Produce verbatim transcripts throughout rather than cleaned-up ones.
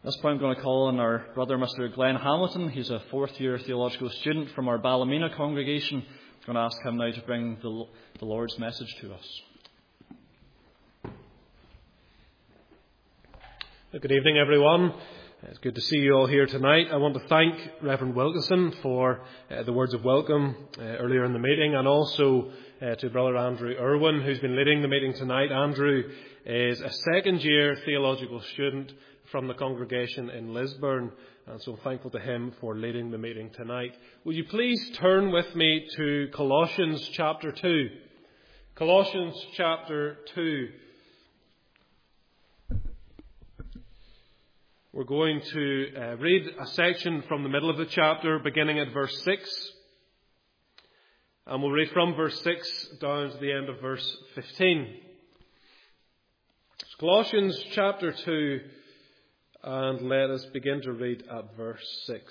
This point I'm going to call on our brother, Mister Glenn Hamilton. He's a fourth-year theological student from our Ballymena congregation. I'm going to ask him now to bring the, the Lord's message to us. Good evening, everyone. It's good to see you all here tonight. I want to thank Reverend Wilkinson for uh, the words of welcome uh, earlier in the meeting, and also uh, to Brother Andrew Irwin, who's been leading the meeting tonight. Andrew is a second-year theological student from the congregation in Lisburn, and so I'm thankful to him for leading the meeting tonight. Will you please turn with me to Colossians chapter two? Colossians chapter two. We're going to uh, read a section from the middle of the chapter, beginning at verse six. And we'll read from verse six down to the end of verse fifteen. It's Colossians chapter two, and let us begin to read at verse six.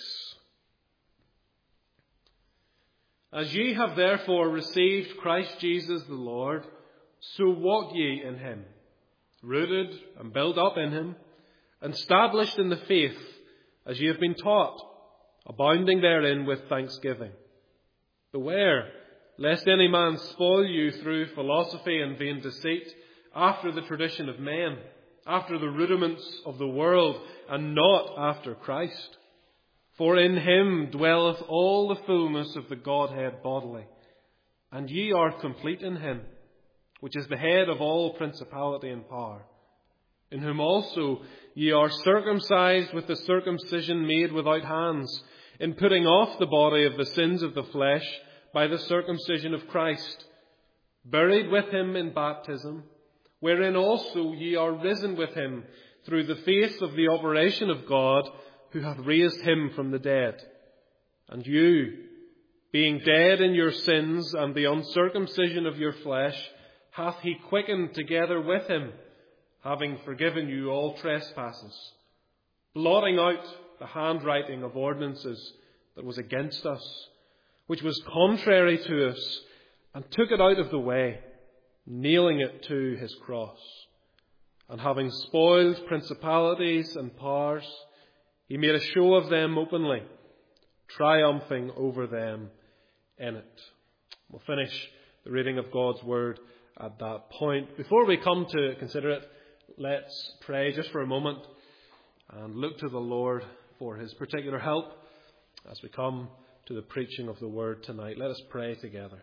As ye have therefore received Christ Jesus the Lord, so walk ye in him, rooted and built up in him, and established in the faith, as ye have been taught, abounding therein with thanksgiving. Beware, lest any man spoil you through philosophy and vain deceit, after the tradition of men, after the rudiments of the world, and not after Christ. For in him dwelleth all the fullness of the Godhead bodily, and ye are complete in him, which is the head of all principality and power, in whom also ye are circumcised with the circumcision made without hands, in putting off the body of the sins of the flesh by the circumcision of Christ, buried with him in baptism, wherein also ye are risen with him through the faith of the operation of God, who hath raised him from the dead. And you, being dead in your sins and the uncircumcision of your flesh, hath he quickened together with him, having forgiven you all trespasses, blotting out the handwriting of ordinances that was against us, which was contrary to us, and took it out of the way, nailing it to his cross. And having spoiled principalities and powers, he made a show of them openly, triumphing over them in it. We'll finish the reading of God's word at that point. Before we come to consider it, let's pray just for a moment and look to the Lord for his particular help as we come to the preaching of the word tonight. Let us pray together.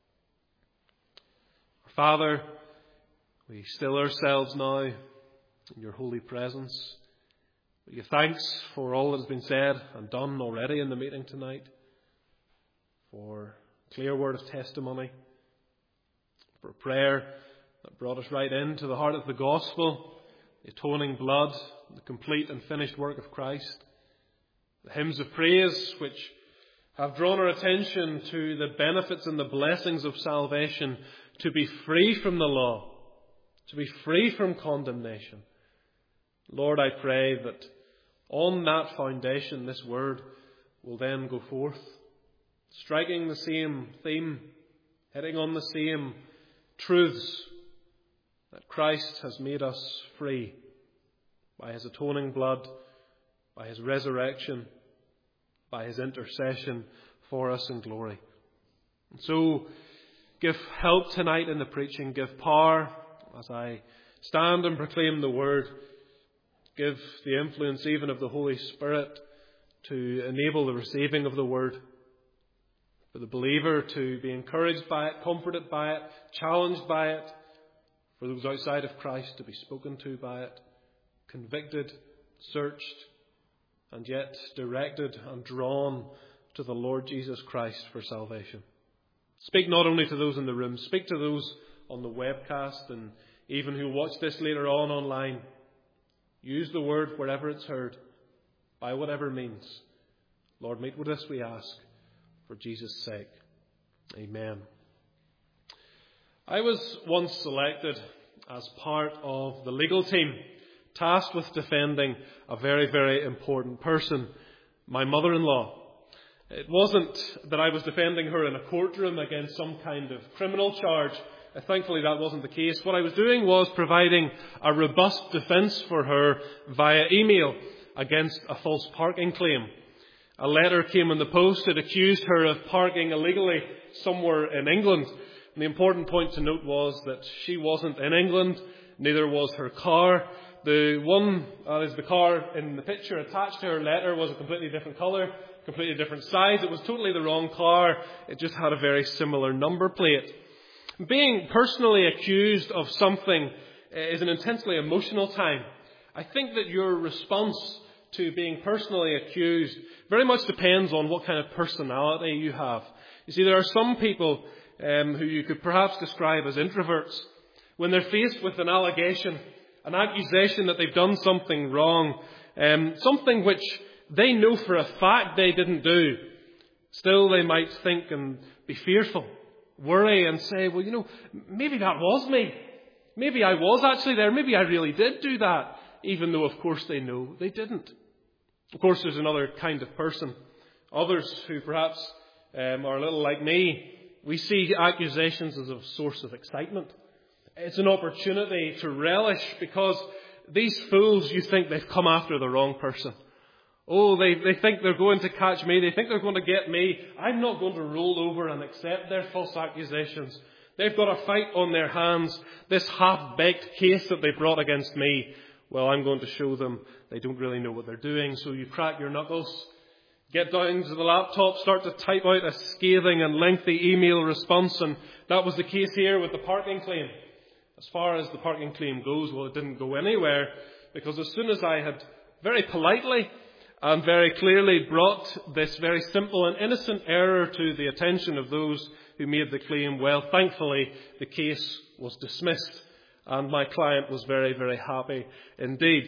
Father, we still ourselves now in your holy presence. We give thanks for all that has been said and done already in the meeting tonight, for a clear word of testimony, for prayer that brought us right into the heart of the gospel, the atoning blood, the complete and finished work of Christ, the hymns of praise which have drawn our attention to the benefits and the blessings of salvation, to be free from the law, to be free from condemnation. Lord, I pray that on that foundation this word will then go forth, striking the same theme, hitting on the same truths, that Christ has made us free by his atoning blood, by his resurrection, by his intercession for us in glory. And so, give help tonight in the preaching. Give power as I stand and proclaim the word. Give the influence even of the Holy Spirit to enable the receiving of the word. For the believer to be encouraged by it, comforted by it, challenged by it. For those outside of Christ to be spoken to by it, convicted, searched, and yet directed and drawn to the Lord Jesus Christ for salvation. Speak not only to those in the room, speak to those on the webcast and even who watch this later on online. Use the word wherever it's heard, by whatever means. Lord, meet with us, we ask, for Jesus' sake. Amen. I was once selected as part of the legal team tasked with defending a very, very important person, my mother-in-law. It wasn't that I was defending her in a courtroom against some kind of criminal charge. Uh, thankfully, that wasn't the case. What I was doing was providing a robust defence for her via email. against a false parking claim. A letter came in the post that accused her of parking illegally somewhere in England. And the important point to note was that she wasn't in England, neither was her car. The one, that is the car in the picture attached to her letter, was a completely different colour, completely different size. It was totally the wrong car. It just had a very similar number plate. Being personally accused of something is an intensely emotional time. I think that your response to being personally accused very much depends on what kind of personality you have. You see, there are some people um, who you could perhaps describe as introverts. When they're faced with an allegation, an accusation that they've done something wrong, um, something which they know for a fact they didn't do, still they might think and be fearful, worry and say, well, you know, maybe that was me. Maybe I was actually there. Maybe I really did do that, even though, of course, they know they didn't. Of course, there's another kind of person. Others who perhaps um, are a little like me, we see accusations as a source of excitement. It's an opportunity to relish, because these fools, you think they've come after the wrong person. Oh, they, they think they're going to catch me. They think they're going to get me. I'm not going to roll over and accept their false accusations. They've got a fight on their hands. This half-baked case that they brought against me, well, I'm going to show them they don't really know what they're doing. So you crack your knuckles, get down to the laptop, start to type out a scathing and lengthy email response. And that was the case here with the parking claim. As far as the parking claim goes, well, it didn't go anywhere, because as soon as I had very politely and very clearly brought this very simple and innocent error to the attention of those who made the claim, well, thankfully, the case was dismissed, and my client was very, very happy indeed.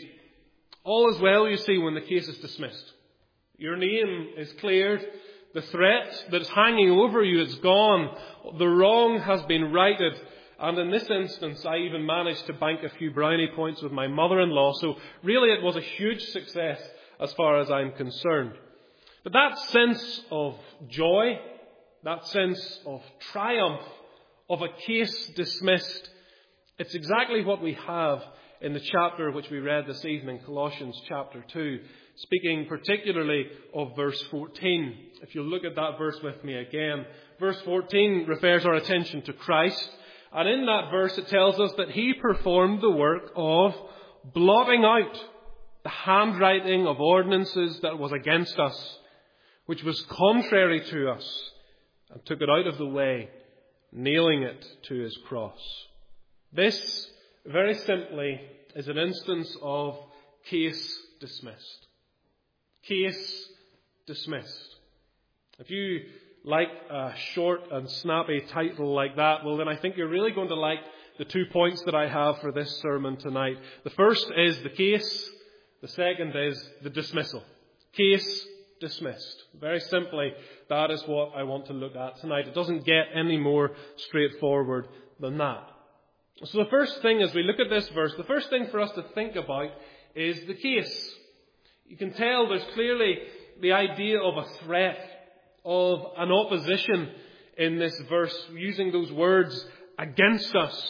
All is well, you see, when the case is dismissed. Your name is cleared. The threat that's hanging over you is gone. The wrong has been righted. And in this instance, I even managed to bank a few brownie points with my mother-in-law. So really it was a huge success as far as I'm concerned. But that sense of joy, that sense of triumph, of a case dismissed, it's exactly what we have in the chapter which we read this evening, Colossians chapter two, speaking particularly of verse fourteen. If you look at that verse with me again, verse fourteen refers our attention to Christ. And in that verse it tells us that he performed the work of blotting out the handwriting of ordinances that was against us, which was contrary to us, and took it out of the way, nailing it to his cross. This, very simply, is an instance of case dismissed. Case dismissed. If you like a short and snappy title like that, well then I think you're really going to like the two points that I have for this sermon tonight. The first is the case. The second is the dismissal. Case dismissed. Very simply, that is what I want to look at tonight. It doesn't get any more straightforward than that. So the first thing as we look at this verse, the first thing for us to think about is the case. You can tell there's clearly the idea of a threat, of an opposition in this verse, using those words, against us,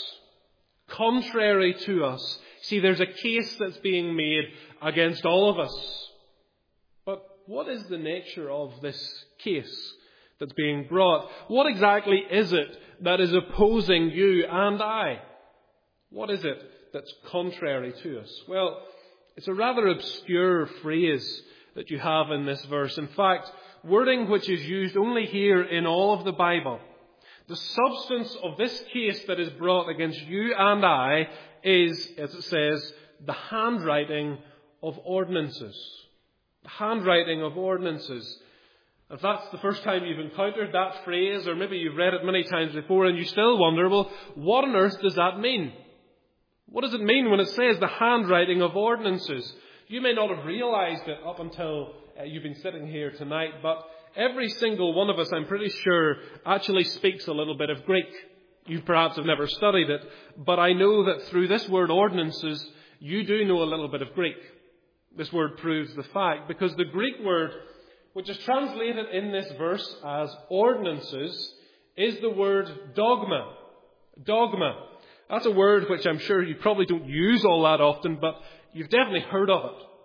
contrary to us. See, there's a case that's being made against all of us. But what is the nature of this case that's being brought? What exactly is it that is opposing you and I? What is it that's contrary to us? Well, it's a rather obscure phrase that you have in this verse. In fact, wording which is used only here in all of the Bible. The substance of this case that is brought against you and I is, as it says, the handwriting of ordinances. The handwriting of ordinances. If that's the first time you've encountered that phrase, or maybe you've read it many times before and you still wonder, well, what on earth does that mean? What does it mean when it says the handwriting of ordinances? You may not have realized it up until uh, you've been sitting here tonight, but every single one of us, I'm pretty sure, actually speaks a little bit of Greek. You perhaps have never studied it, but I know that through this word ordinances, you do know a little bit of Greek. This word proves the fact, because the Greek word, which is translated in this verse as ordinances, is the word dogma. Dogma. That's a word which I'm sure you probably don't use all that often, but you've definitely heard of it.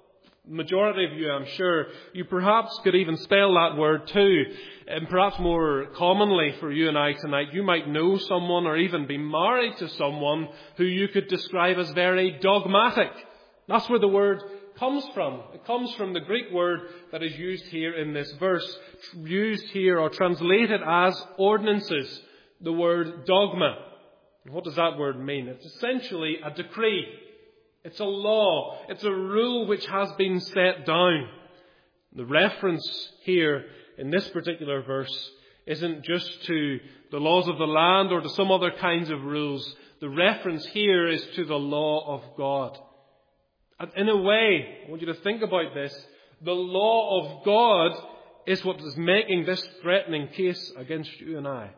Majority of you, I'm sure, you perhaps could even spell that word too. And perhaps more commonly for you and I tonight, you might know someone or even be married to someone who you could describe as very dogmatic. That's where the word comes from. It comes from the Greek word that is used here in this verse, used here or translated as ordinances, the word dogma. What does that word mean? It's essentially a decree. It's a law. It's a rule which has been set down. The reference here in this particular verse isn't just to the laws of the land or to some other kinds of rules. The reference here is to the law of God. And in a way, I want you to think about this. The law of God is what is making this threatening case against you and I.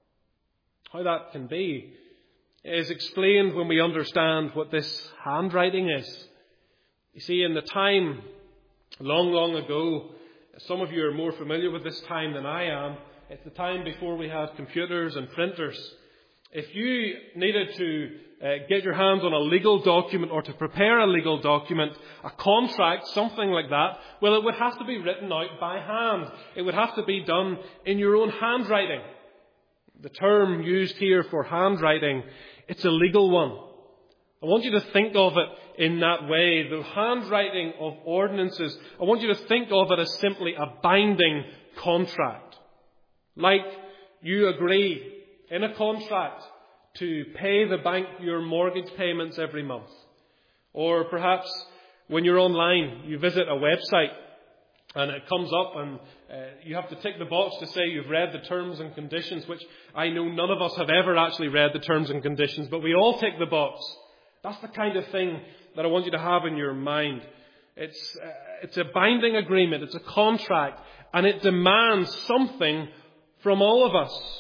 How that can be is explained when we understand what this handwriting is. You see, in the time long, long ago, some of you are more familiar with this time than I am. It's the time before we had computers and printers. If you needed to uh, get your hands on a legal document or to prepare a legal document, a contract, something like that, well, it would have to be written out by hand. It would have to be done in your own handwriting. The term used here for handwriting, it's a legal one. I want you to think of it in that way. The handwriting of ordinances, I want you to think of it as simply a binding contract. Like you agree in a contract to pay the bank your mortgage payments every month. Or perhaps when you're online, you visit a website and it comes up and uh, you have to tick the box to say you've read the terms and conditions, which I know none of us have ever actually read the terms and conditions, but we all tick the box. That's the kind of thing that I want you to have in your mind. It's, uh, it's a binding agreement, it's a contract, and it demands something from all of us.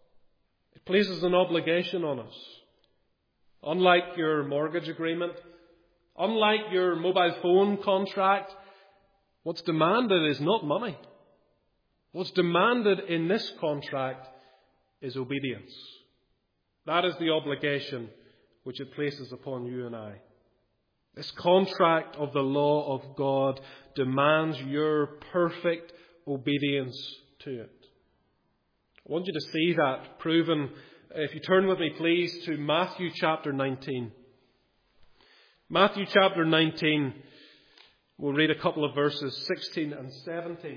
It places an obligation on us. Unlike your mortgage agreement, unlike your mobile phone contract, what's demanded is not money. What's demanded in this contract is obedience. That is the obligation which it places upon you and I. This contract of the law of God demands your perfect obedience to it. I want you to see that proven. If you turn with me, please, to Matthew chapter nineteen. Matthew chapter nineteen. We'll read a couple of verses, sixteen and seventeen.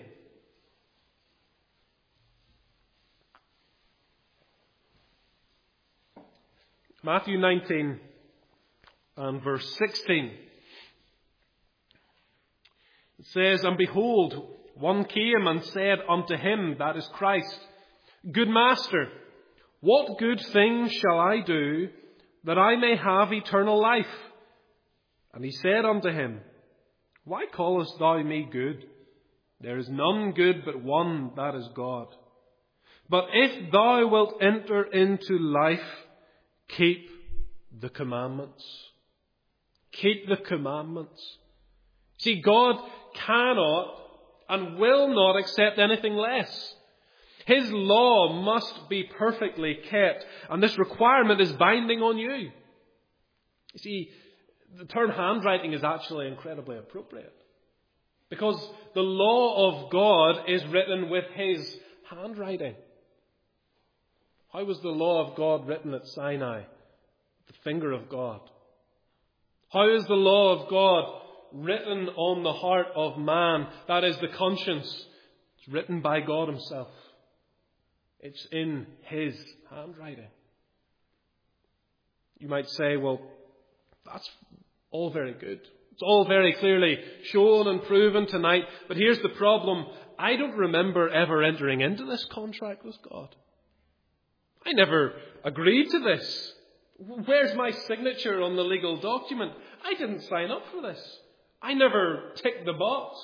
Matthew nineteen and verse sixteen. It says, "And behold, one came and said unto him," that is Christ, "Good Master, what good thing shall I do that I may have eternal life?" And he said unto him, "Why callest thou me good? There is none good but one, that is God. But if thou wilt enter into life, keep the commandments." Keep the commandments. See, God cannot and will not accept anything less. His law must be perfectly kept, and this requirement is binding on you. You see, the term handwriting is actually incredibly appropriate, because the law of God is written with His handwriting. How was the law of God written at Sinai? The finger of God. How is the law of God written on the heart of man? That is the conscience. It's written by God Himself. It's in His handwriting. You might say, well, that's all very good. It's all very clearly shown and proven tonight. But here's the problem. I don't remember ever entering into this contract with God. I never agreed to this. Where's my signature on the legal document? I didn't sign up for this. I never ticked the box.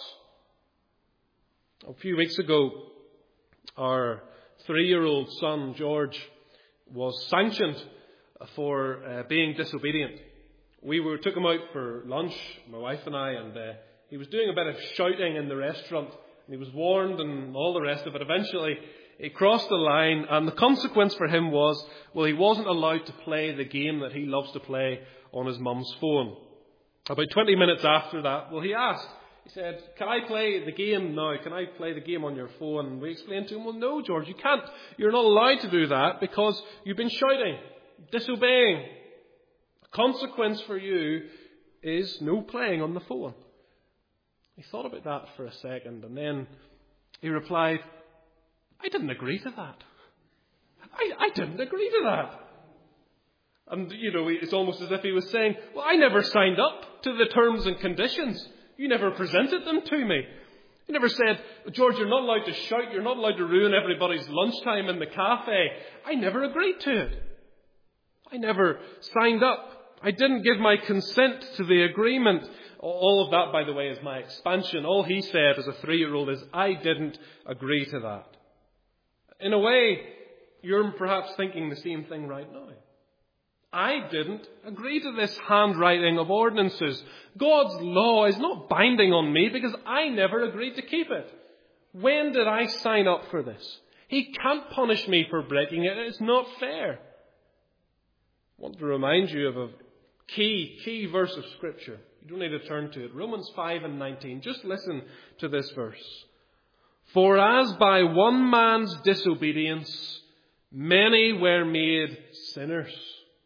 A few weeks ago, our three-year-old son, George, was sanctioned for uh, being disobedient. We were took him out for lunch, my wife and I, and uh, he was doing a bit of shouting in the restaurant. And he was warned and all the rest of it. Eventually, he crossed the line, and the consequence for him was, well, he wasn't allowed to play the game that he loves to play on his mum's phone. About twenty minutes after that, well, he asked, He said, can I play the game now? Can I play the game on your phone? And we explained to him, well, no, George, you can't. You're not allowed to do that because you've been shouting, disobeying. The consequence for you is no playing on the phone. He thought about that for a second and then he replied, I didn't agree to that. I, I didn't agree to that. And, you know, it's almost as if he was saying, well, I never signed up to the terms and conditions. You never presented them to me. You never said, George, you're not allowed to shout. You're not allowed to ruin everybody's lunchtime in the cafe. I never agreed to it. I never signed up. I didn't give my consent to the agreement. All of that, by the way, is my expansion. All he said as a three-year-old is, I didn't agree to that. In a way, you're perhaps thinking the same thing right now. I didn't agree to this handwriting of ordinances. God's law is not binding on me because I never agreed to keep it. When did I sign up for this? He can't punish me for breaking it. It's not fair. I want to remind you of a key, key verse of Scripture. You don't need to turn to it. Romans five and nineteen. Just listen to this verse. For as by one man's disobedience many were made sinners,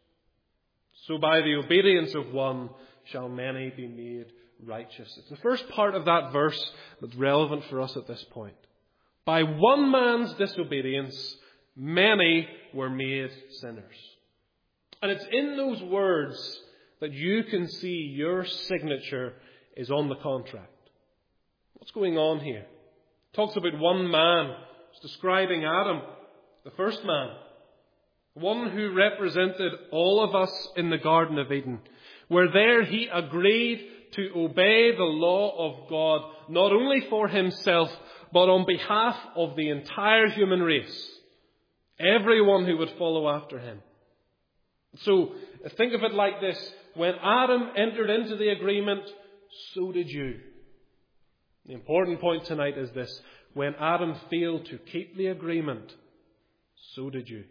so by the obedience of one shall many be made righteous. It's the first part of that verse that's relevant for us at this point. By one man's disobedience, many were made sinners. And it's in those words that you can see your signature is on the contract. What's going on here? It talks about one man. It's describing Adam, the first man. One who represented all of us in the Garden of Eden, where there he agreed to obey the law of God, not only for himself, but on behalf of the entire human race. Everyone who would follow after him. So, think of it like this. When Adam entered into the agreement, so did you. The important point tonight is this. When Adam failed to keep the agreement, so did you.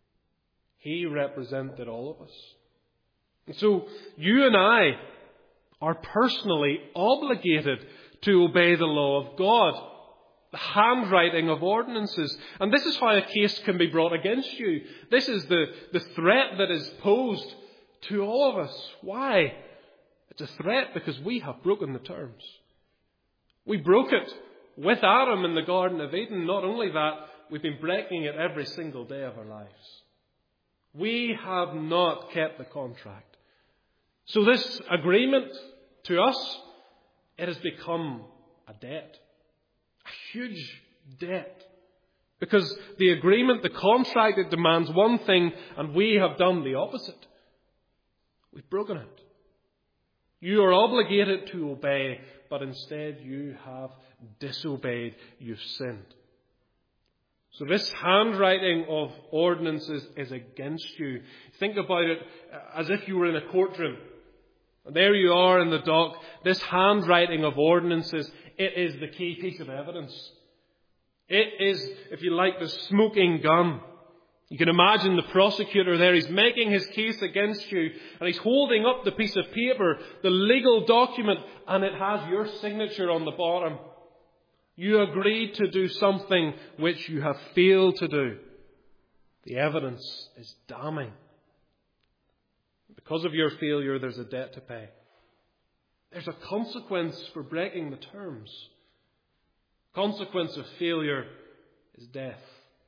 He represented all of us. And so you and I are personally obligated to obey the law of God, the handwriting of ordinances. And this is how a case can be brought against you. This is the, the threat that is posed to all of us. Why? It's a threat because we have broken the terms. We broke it with Adam in the Garden of Eden. Not only that, we've been breaking it every single day of our lives. We have not kept the contract. So this agreement, to us, it has become a debt. A huge debt. Because the agreement, the contract, it demands one thing, and we have done the opposite. We've broken it. You are obligated to obey, but instead you have disobeyed. You've sinned. So this handwriting of ordinances is against you. Think about it as if you were in a courtroom. And there you are in the dock. This handwriting of ordinances, it is the key piece of evidence. It is, if you like, the smoking gun. You can imagine the prosecutor there. He's making his case against you. And he's holding up the piece of paper, the legal document, and it has your signature on the bottom. You agreed to do something which you have failed to do. The evidence is damning. Because of your failure, there's a debt to pay. There's a consequence for breaking the terms. Consequence of failure is death.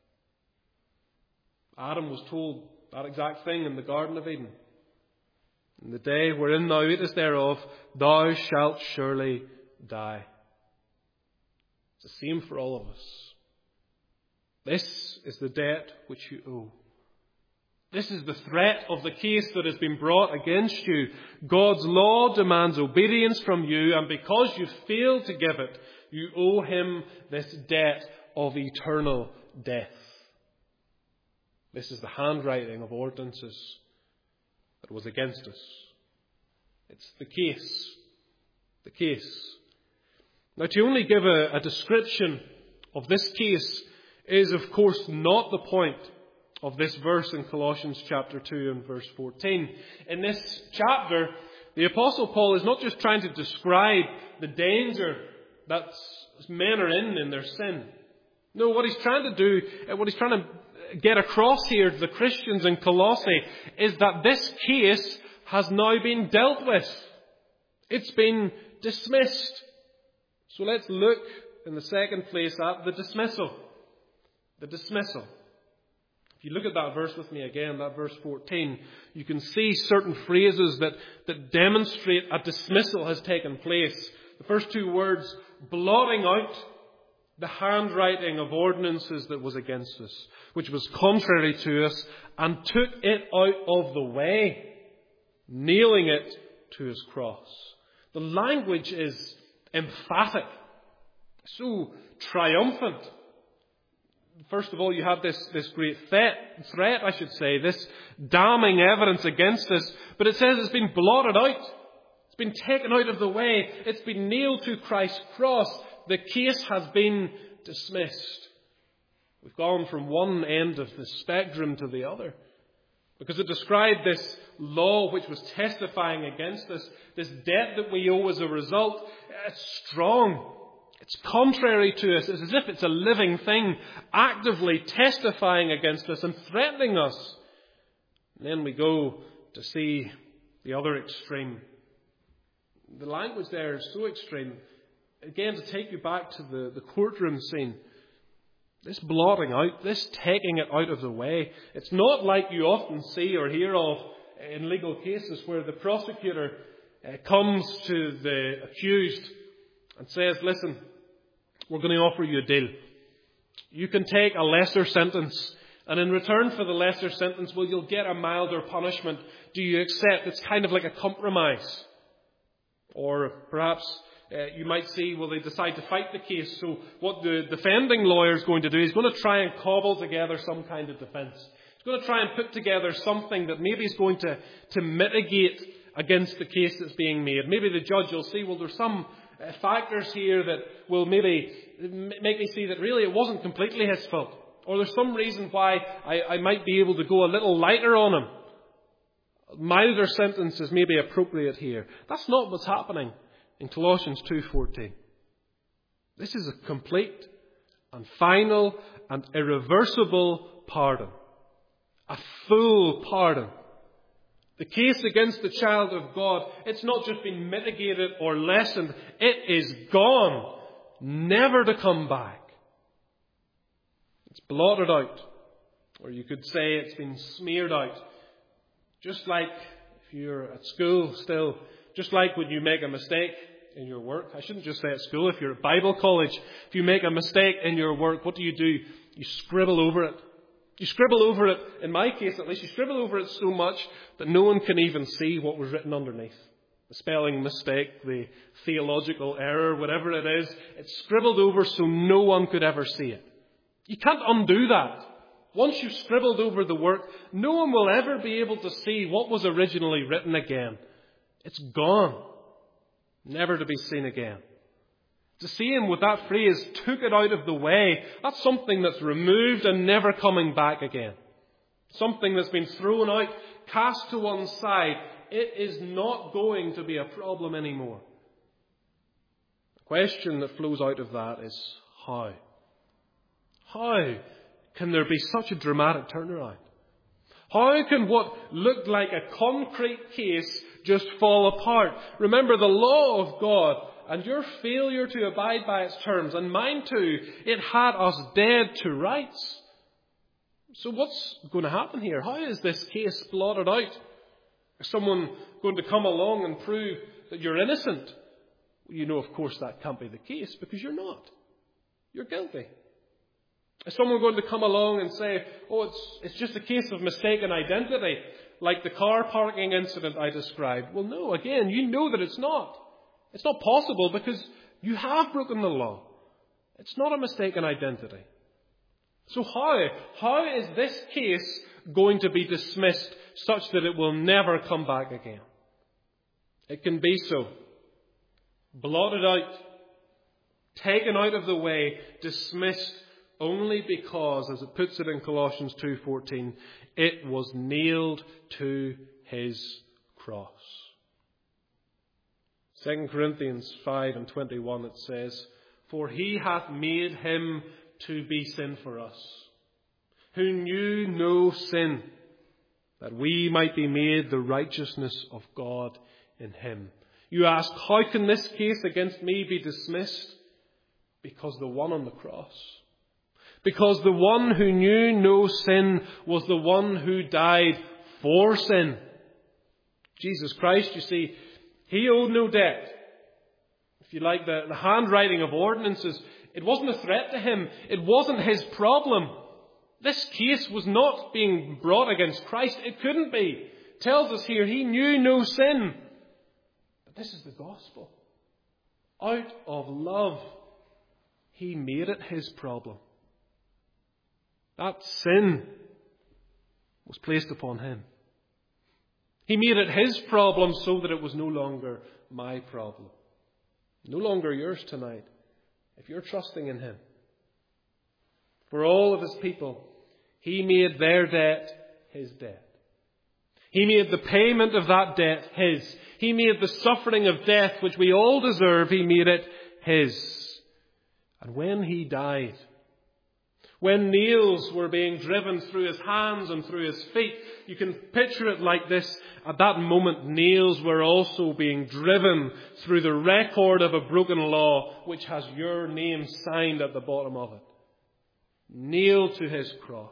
Adam was told that exact thing in the Garden of Eden. In the day wherein thou eatest thereof, thou shalt surely die. It's the same for all of us. This is the debt which you owe. This is the threat of the case that has been brought against you. God's law demands obedience from you, and because you failed to give it, you owe him this debt of eternal death. This is the handwriting of ordinances that was against us. It's the case. The case. Now, to only give a, a description of this case is, of course, not the point of this verse in Colossians chapter two and verse fourteen. In this chapter, The Apostle Paul is not just trying to describe the danger that men are in in their sin. No, what he's trying to do, what he's trying to get across here to the Christians in Colossae is that this case has now been dealt with. It's been dismissed. So let's look in the second place at the dismissal. The dismissal. If you look at that verse with me again, that verse fourteen, you can see certain phrases that, that demonstrate a dismissal has taken place. The first two words, blotting out the handwriting of ordinances that was against us, which was contrary to us, and took it out of the way, nailing it to his cross. The language is emphatic, so triumphant. First of all, you have this, this great threat, threat, I should say, this damning evidence against us, but it says it's been blotted out. It's been taken out of the way. It's been nailed to Christ's cross. The case has been dismissed. We've gone from one end of the spectrum to the other. Because it described this law which was testifying against us, this debt that we owe as a result. It's strong. It's contrary to us. It's as if it's a living thing, actively testifying against us and threatening us. And then we go to see the other extreme. The language there is so extreme. Again, to take you back to the, the courtroom scene, this blotting out, this taking it out of the way, it's not like you often see or hear of in legal cases where the prosecutor uh, comes to the accused and says, listen, we're going to offer you a deal. You can take a lesser sentence, and in return for the lesser sentence, well, you'll get a milder punishment. Do you accept? It's kind of like a compromise. Or perhaps uh, you might see, well, they decide to fight the case. So what the defending lawyer is going to do is going to try and cobble together some kind of defence. He's going to try and put together something that maybe is going to, to mitigate against the case that's being made. Maybe the judge will see, well, there's some uh, factors here that will maybe make me see that really it wasn't completely his fault. Or there's some reason why I, I might be able to go a little lighter on him. Milder sentence is maybe appropriate here. That's not what's happening in Colossians two fourteen. This is a complete and final and irreversible pardon. A full pardon. The case against the child of God, it's not just been mitigated or lessened. It is gone, never to come back. It's blotted out. Or you could say it's been smeared out. Just like if you're at school still, just like when you make a mistake in your work. I shouldn't just say at school. If you're at Bible college, if you make a mistake in your work, what do you do? You scribble over it. You scribble over it, in my case at least, you scribble over it so much that no one can even see what was written underneath. The spelling mistake, the theological error, whatever it is, it's scribbled over so no one could ever see it. You can't undo that. Once you've scribbled over the work, no one will ever be able to see what was originally written again. It's gone. Never to be seen again. To see him with that phrase, took it out of the way, that's something that's removed and never coming back again. Something that's been thrown out, cast to one side. It is not going to be a problem anymore. The question that flows out of that is how? How can there be such a dramatic turnaround? How can what looked like a concrete case just fall apart? Remember, the law of God and your failure to abide by its terms, and mine too, it had us dead to rights. So what's going to happen here? How is this case blotted out? Is someone going to come along and prove that you're innocent? You know, of course, that can't be the case because you're not. You're guilty. Is someone going to come along and say, oh, it's, it's just a case of mistaken identity, like the car parking incident I described? Well, no, again, you know that it's not. It's not possible because you have broken the law. It's not a mistaken identity. So how? How is this case going to be dismissed such that it will never come back again? It can be so. Blotted out, taken out of the way, dismissed only because, as it puts it in Colossians two fourteen, it was nailed to his cross. Second Corinthians five and twenty-one, it says, "For he hath made him to be sin for us, who knew no sin, that we might be made the righteousness of God in him." You ask, how can this case against me be dismissed? Because the one on the cross, because the one who knew no sin was the one who died for sin. Jesus Christ, you see, he owed no debt. If you like, the, the handwriting of ordinances, it wasn't a threat to him. It wasn't his problem. This case was not being brought against Christ. It couldn't be. It tells us here he knew no sin. But this is the gospel. Out of love, he made it his problem. That sin was placed upon him. He made it his problem so that it was no longer my problem. No longer yours tonight, if you're trusting in him. For all of his people, he made their debt his debt. He made the payment of that debt his. He made the suffering of death, which we all deserve, he made it his. And when he died, when nails were being driven through his hands and through his feet, you can picture it like this. At that moment, nails were also being driven through the record of a broken law, which has your name signed at the bottom of it. Nailed to his cross.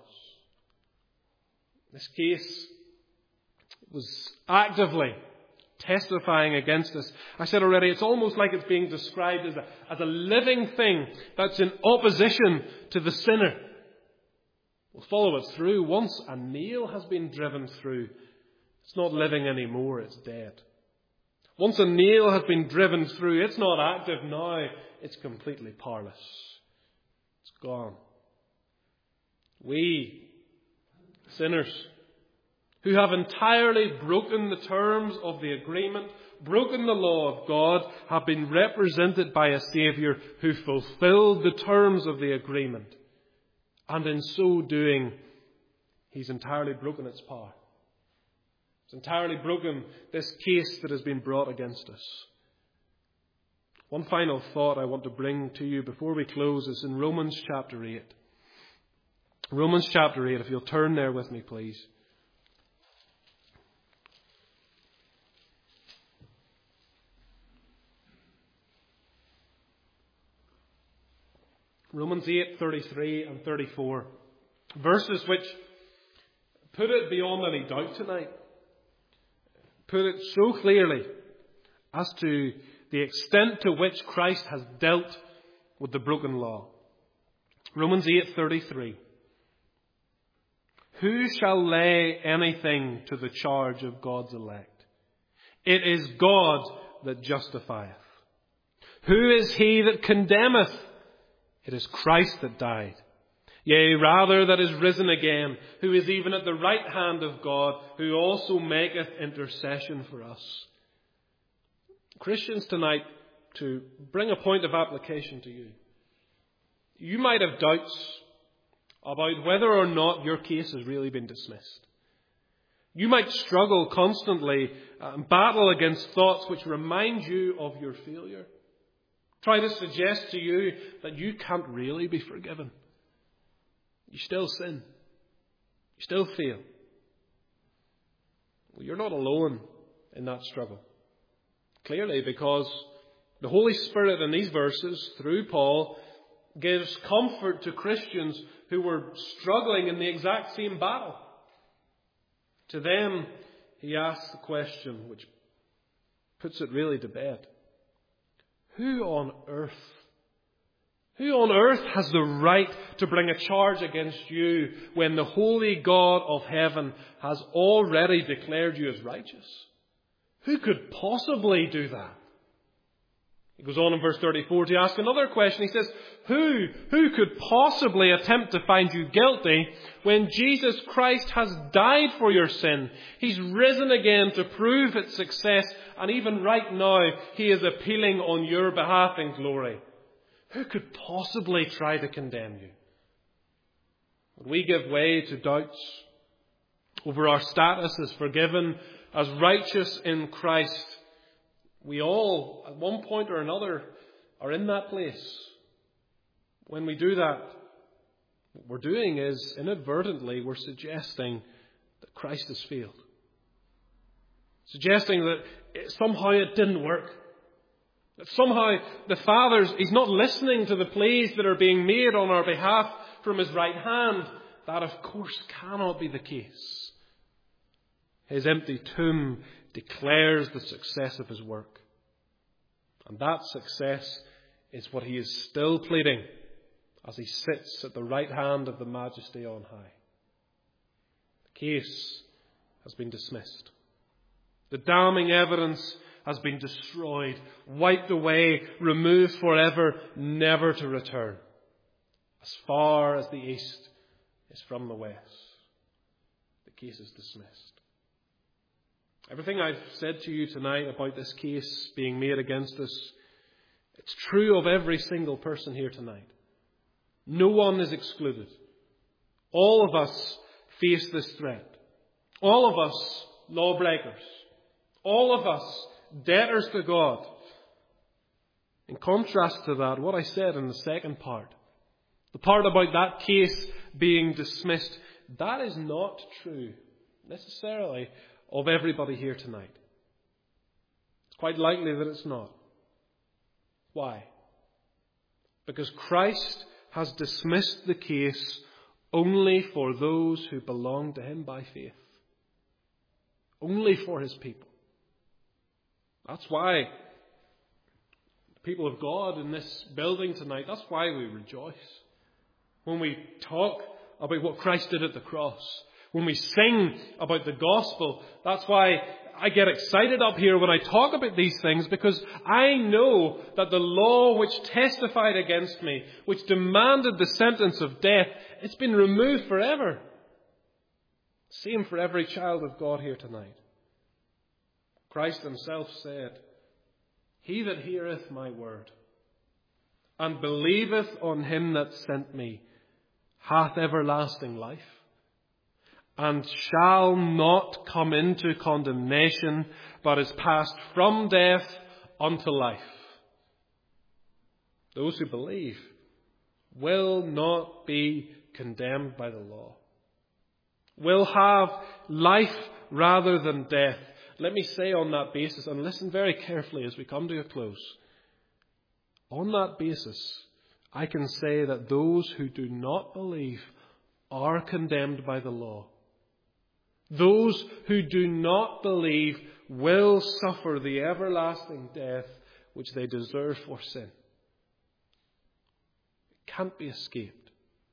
This case was actively testifying against us. I said already, it's almost like it's being described as a, as a living thing that's in opposition to the sinner. We'll follow it through. Once a nail has been driven through, it's not living anymore, it's dead. Once a nail has been driven through, it's not active now, it's completely powerless. It's gone. We, sinners, who have entirely broken the terms of the agreement, broken the law of God, have been represented by a Saviour who fulfilled the terms of the agreement. And in so doing, he's entirely broken its power. He's entirely broken this case that has been brought against us. One final thought I want to bring to you before we close is in Romans chapter eight. Romans chapter eight, if you'll turn there with me, please. Romans eight, thirty-three and thirty-four. Verses which put it beyond any doubt tonight. Put it so clearly as to the extent to which Christ has dealt with the broken law. Romans eight, thirty-three. Who shall lay anything to the charge of God's elect? It is God that justifieth. Who is he that condemneth? It is Christ that died. Yea, rather that is risen again, who is even at the right hand of God, who also maketh intercession for us. Christians tonight, to bring a point of application to you. You might have doubts about whether or not your case has really been dismissed. You might struggle constantly and battle against thoughts which remind you of your failure. Try to suggest to you that you can't really be forgiven. You still sin. You still fail. Well, you're not alone in that struggle. Clearly, because the Holy Spirit in these verses, through Paul, gives comfort to Christians who were struggling in the exact same battle. To them, he asks the question which puts it really to bed. Who on earth, who on earth has the right to bring a charge against you when the holy God of heaven has already declared you as righteous? Who could possibly do that? He goes on in verse thirty-four to ask another question. He says, Who, who could possibly attempt to find you guilty when Jesus Christ has died for your sin? He's risen again to prove its success, and even right now he is appealing on your behalf in glory. Who could possibly try to condemn you? When we give way to doubts over our status as forgiven, as righteous in Christ, We all, at one point or another, are in that place. When we do that, what we're doing is, inadvertently, we're suggesting that Christ has failed. Suggesting that it, somehow it didn't work. That somehow the Father's, He's not listening to the pleas that are being made on our behalf from His right hand. That, of course, cannot be the case. His empty tomb declares the success of His work. And that success is what He is still pleading as He sits at the right hand of the Majesty on high. The case has been dismissed. The damning evidence has been destroyed, wiped away, removed forever, never to return. As far as the east is from the west. The case is dismissed. Everything I've said to you tonight about this case being made against us, it's true of every single person here tonight. No one is excluded. All of us face this threat. All of us lawbreakers. All of us debtors to God. In contrast to that, what I said in the second part, the part about that case being dismissed, that is not true necessarily of everybody here tonight. It's quite likely that it's not. Why? Because Christ has dismissed the case only for those who belong to Him by faith. Only for His people. That's why the people of God in this building tonight, that's why we rejoice. When we talk about what Christ did at the cross, when we sing about the gospel, that's why I get excited up here when I talk about these things, because I know that the law which testified against me, which demanded the sentence of death, it's been removed forever. Same for every child of God here tonight. Christ Himself said, "He that heareth my word and believeth on Him that sent me hath everlasting life, and shall not come into condemnation, but is passed from death unto life." Those who believe will not be condemned by the law, will have life rather than death. Let me say on that basis, and listen very carefully as we come to a close, on that basis, I can say that those who do not believe are condemned by the law. Those who do not believe will suffer the everlasting death which they deserve for sin. It can't be escaped.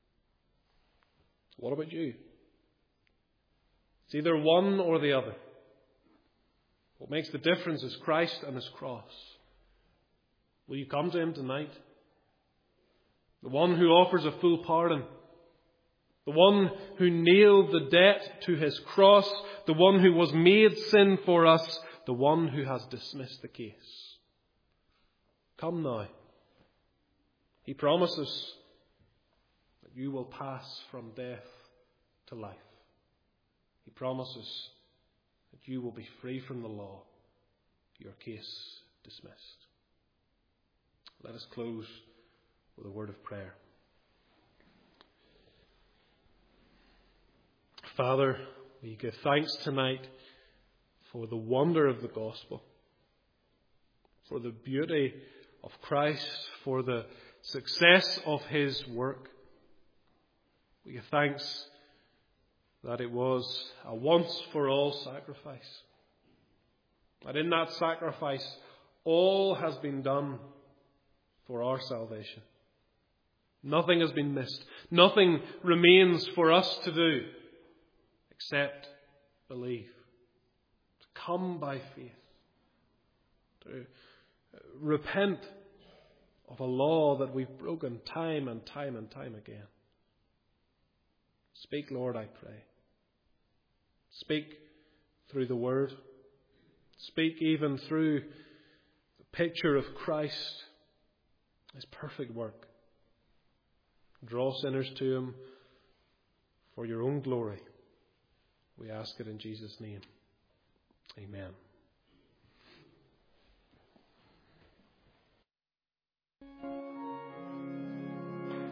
What about you? It's either one or the other. What makes the difference is Christ and His cross. Will you come to Him tonight? The one who offers a full pardon. The one who nailed the debt to His cross. The one who was made sin for us. The one who has dismissed the case. Come now. He promises that you will pass from death to life. He promises that you will be free from the law. Your case dismissed. Let us close with a word of prayer. Father, we give thanks tonight for the wonder of the gospel, for the beauty of Christ, for the success of His work. We give thanks that it was a once-for-all sacrifice. That in that sacrifice, all has been done for our salvation. Nothing has been missed. Nothing remains for us to do except believe. To come by faith. To repent of a law that we've broken time and time and time again. Speak, Lord, I pray. Speak through the Word. Speak even through the picture of Christ, His perfect work. Draw sinners to Him for your own glory. We ask it in Jesus' name. Amen.